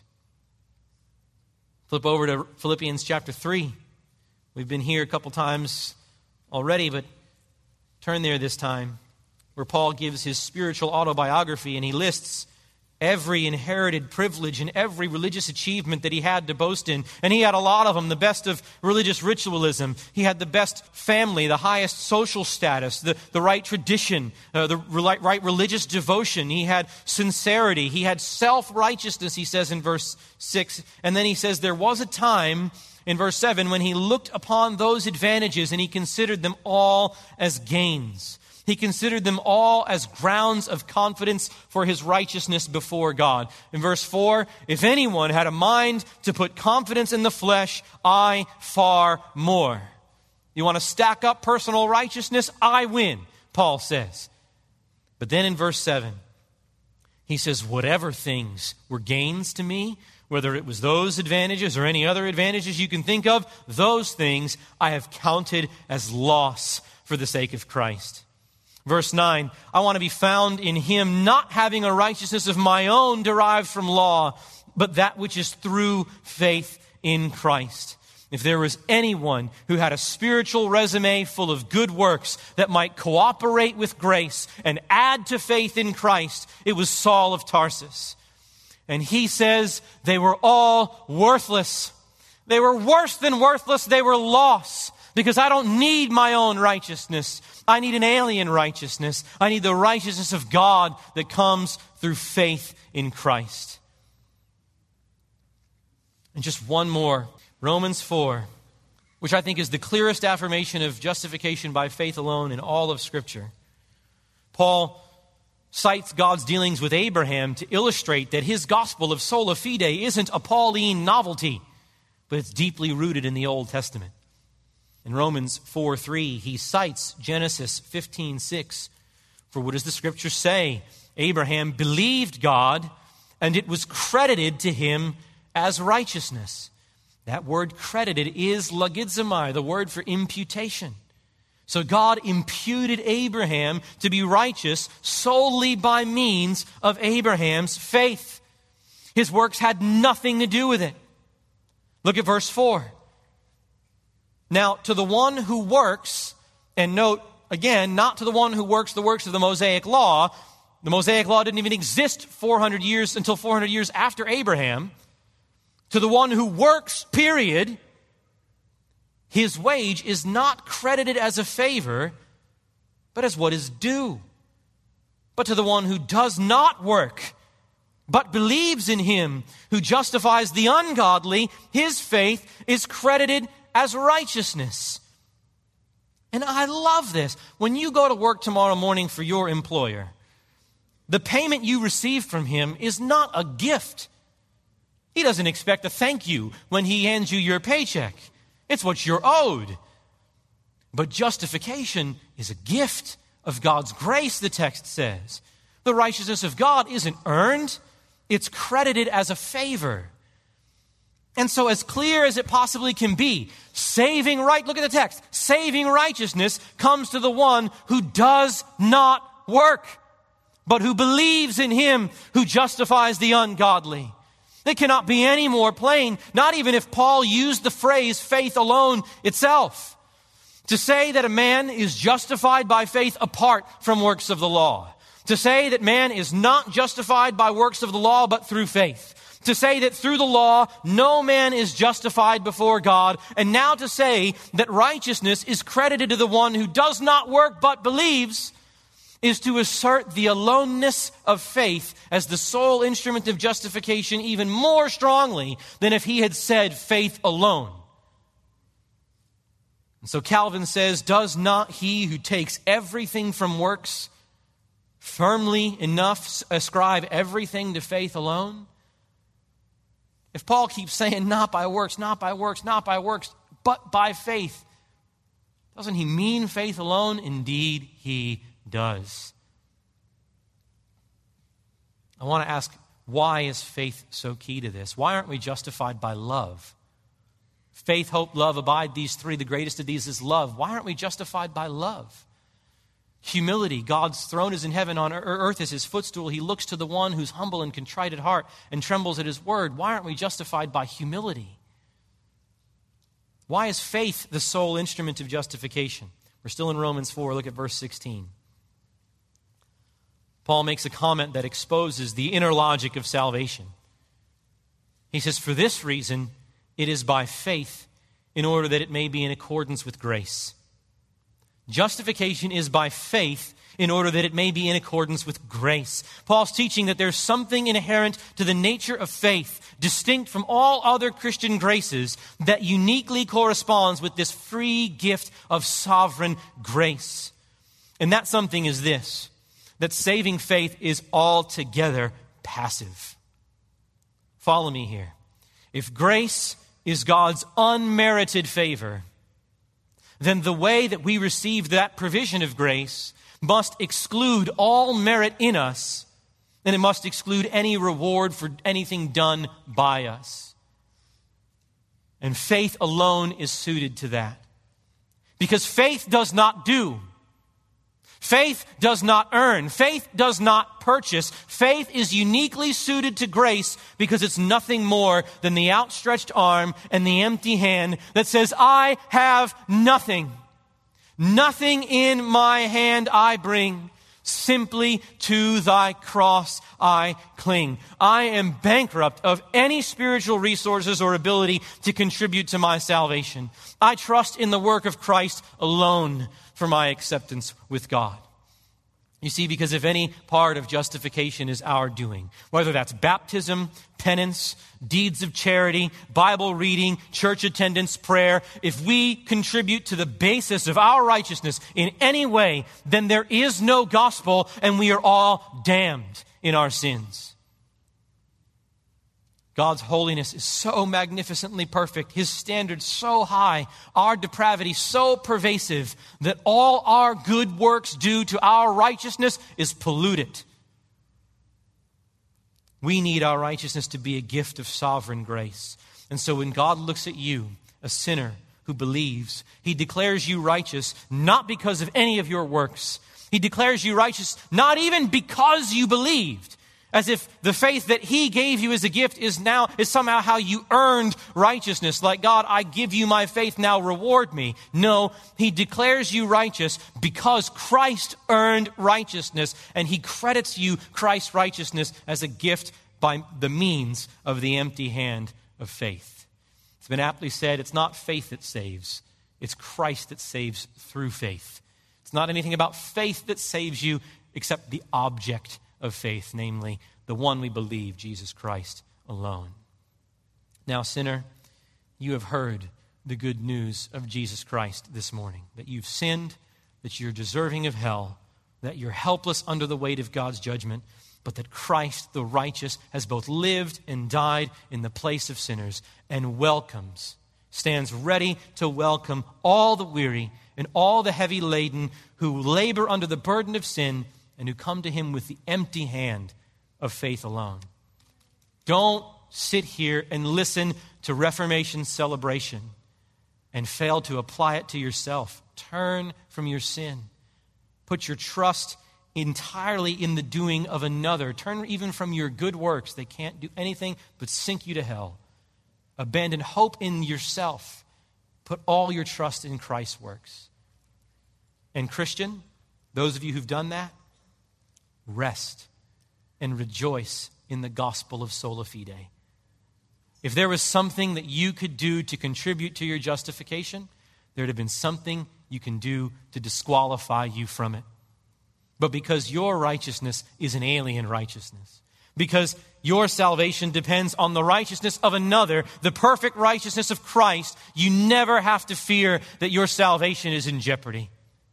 Flip over to Philippians chapter three. We've been here a couple times already, but turn there this time, where Paul gives his spiritual autobiography, and he lists every inherited privilege and every religious achievement that he had to boast in. And he had a lot of them, the best of religious ritualism. He had the best family, the highest social status, the, the right tradition, uh, the right, right religious devotion. He had sincerity. He had self-righteousness, he says in verse six. And then he says there was a time in verse seven when he looked upon those advantages and he considered them all as gains. He considered them all as grounds of confidence for his righteousness before God. In verse four, if anyone had a mind to put confidence in the flesh, I far more. You want to stack up personal righteousness? I win, Paul says. But then in verse seven, he says, whatever things were gains to me, whether it was those advantages or any other advantages you can think of, those things I have counted as loss for the sake of Christ. Verse nine, I want to be found in him, not having a righteousness of my own derived from law, but that which is through faith in Christ. If there was anyone who had a spiritual resume full of good works that might cooperate with grace and add to faith in Christ, it was Saul of Tarsus. And he says they were all worthless. They were worse than worthless. They were lost. Because I don't need my own righteousness. I need an alien righteousness. I need the righteousness of God that comes through faith in Christ. And just one more. Romans four. which I think is the clearest affirmation of justification by faith alone in all of Scripture. Paul cites God's dealings with Abraham to illustrate that his gospel of sola fide isn't a Pauline novelty, but it's deeply rooted in the Old Testament. In Romans four three, he cites Genesis fifteen six. For what does the Scripture say? Abraham believed God, and it was credited to him as righteousness. That word credited is logizomai, the word for imputation. So God imputed Abraham to be righteous solely by means of Abraham's faith. His works had nothing to do with it. Look at verse four. Now, to the one who works, and note, again, not to the one who works the works of the Mosaic law. The Mosaic law didn't even exist four hundred years until four hundred years after Abraham. To the one who works, period, his wage is not credited as a favor, but as what is due. But to the one who does not work, but believes in him who justifies the ungodly, his faith is credited as righteousness. And I love this. When you go to work tomorrow morning for your employer, the payment you receive from him is not a gift. He doesn't expect a thank you when he hands you your paycheck. It's what you're owed. But justification is a gift of God's grace, the text says. The righteousness of God isn't earned. It's credited as a favor. And so as clear as it possibly can be, saving right, look at the text, saving righteousness comes to the one who does not work, but who believes in him who justifies the ungodly. It cannot be any more plain, not even if Paul used the phrase faith alone itself. To say that a man is justified by faith apart from works of the law. To say that man is not justified by works of the law but through faith. To say that through the law, no man is justified before God. And now to say that righteousness is credited to the one who does not work but believes is to assert the aloneness of faith as the sole instrument of justification even more strongly than if he had said faith alone. And so Calvin says, does not he who takes everything from works firmly enough ascribe everything to faith alone? If Paul keeps saying, not by works, not by works, not by works, but by faith, doesn't he mean faith alone? Indeed, he does. I want to ask, why is faith so key to this? Why aren't we justified by love? Faith, hope, love, abide, these three. The greatest of these is love. Why aren't we justified by love? Humility. God's throne is in heaven, on earth is his footstool. He looks to the one who's humble and contrite at heart and trembles at his word. Why aren't we justified by humility? Why is faith the sole instrument of justification? We're still in Romans four. Look at verse sixteen. Paul makes a comment that exposes the inner logic of salvation. He says, for this reason, it is by faith, in order that it may be in accordance with grace. Justification is by faith in order that it may be in accordance with grace. Paul's teaching that there's something inherent to the nature of faith, distinct from all other Christian graces, that uniquely corresponds with this free gift of sovereign grace. And that something is this, that saving faith is altogether passive. Follow me here. If grace is God's unmerited favor, then the way that we receive that provision of grace must exclude all merit in us, and it must exclude any reward for anything done by us. And faith alone is suited to that. Because faith does not do. Faith does not earn. Faith does not purchase. Faith is uniquely suited to grace because it's nothing more than the outstretched arm and the empty hand that says, I have nothing. Nothing in my hand I bring. Simply to thy cross I cling. I am bankrupt of any spiritual resources or ability to contribute to my salvation. I trust in the work of Christ alone for my acceptance with God. You see, because if any part of justification is our doing, whether that's baptism, penance, deeds of charity, Bible reading, church attendance, prayer, if we contribute to the basis of our righteousness in any way, then there is no gospel and we are all damned in our sins. God's holiness is so magnificently perfect, His standards so high, our depravity so pervasive, that all our good works do to our righteousness is polluted. We need our righteousness to be a gift of sovereign grace. And so when God looks at you, a sinner who believes, He declares you righteous not because of any of your works. He declares you righteous not even because you believed. As if the faith that He gave you as a gift is now is somehow how you earned righteousness. Like, God, I give you my faith, now reward me. No, He declares you righteous because Christ earned righteousness, and He credits you Christ's righteousness as a gift by the means of the empty hand of faith. It's been aptly said, it's not faith that saves, it's Christ that saves through faith. It's not anything about faith that saves you except the object of faith, namely the one we believe, Jesus Christ alone. Now, sinner, you have heard the good news of Jesus Christ this morning, that you've sinned, that you're deserving of hell, that you're helpless under the weight of God's judgment, but that Christ, the righteous, has both lived and died in the place of sinners and welcomes, stands ready to welcome all the weary and all the heavy laden who labor under the burden of sin and who come to Him with the empty hand of faith alone. Don't sit here and listen to Reformation celebration and fail to apply it to yourself. Turn from your sin. Put your trust entirely in the doing of another. Turn even from your good works. They can't do anything but sink you to hell. Abandon hope in yourself. Put all your trust in Christ's works. And Christian, those of you who've done that, rest and rejoice in the gospel of sola fide. If there was something that you could do to contribute to your justification, there'd have been something you can do to disqualify you from it. But because your righteousness is an alien righteousness, because your salvation depends on the righteousness of another, the perfect righteousness of Christ, you never have to fear that your salvation is in jeopardy.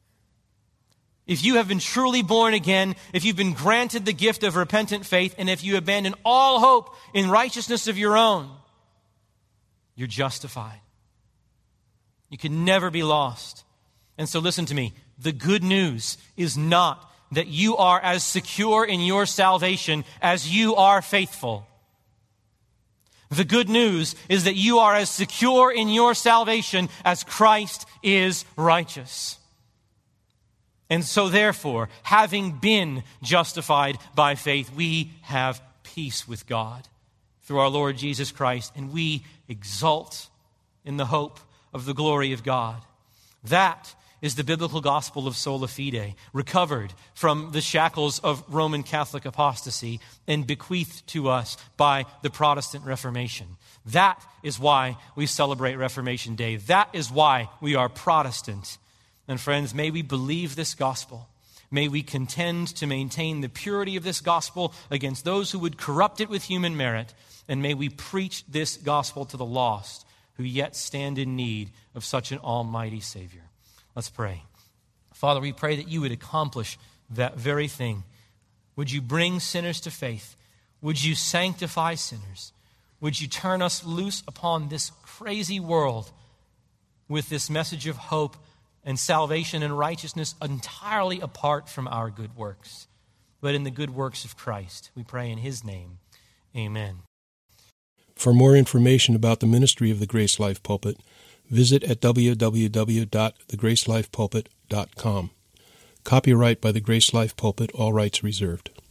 If you have been truly born again, if you've been granted the gift of repentant faith, and if you abandon all hope in righteousness of your own, you're justified. You can never be lost. And so listen to me. The good news is not that you are as secure in your salvation as you are faithful. The good news is that you are as secure in your salvation as Christ is righteous. And so therefore, having been justified by faith, we have peace with God through our Lord Jesus Christ, and we exult in the hope of the glory of God. That is the biblical gospel of sola fide, recovered from the shackles of Roman Catholic apostasy and bequeathed to us by the Protestant Reformation. That is why we celebrate Reformation Day. That is why we are Protestant. And friends, may we believe this gospel. May we contend to maintain the purity of this gospel against those who would corrupt it with human merit. And may we preach this gospel to the lost who yet stand in need of such an almighty Savior. Let's pray. Father, we pray that you would accomplish that very thing. Would you bring sinners to faith? Would you sanctify sinners? Would you turn us loose upon this crazy world with this message of hope and salvation and righteousness entirely apart from our good works, but in the good works of Christ? We pray in His name. Amen. For more information about the ministry of the Grace Life Pulpit, visit at w w w dot the grace life pulpit dot com. Copyright by the Grace Life Pulpit, all rights reserved.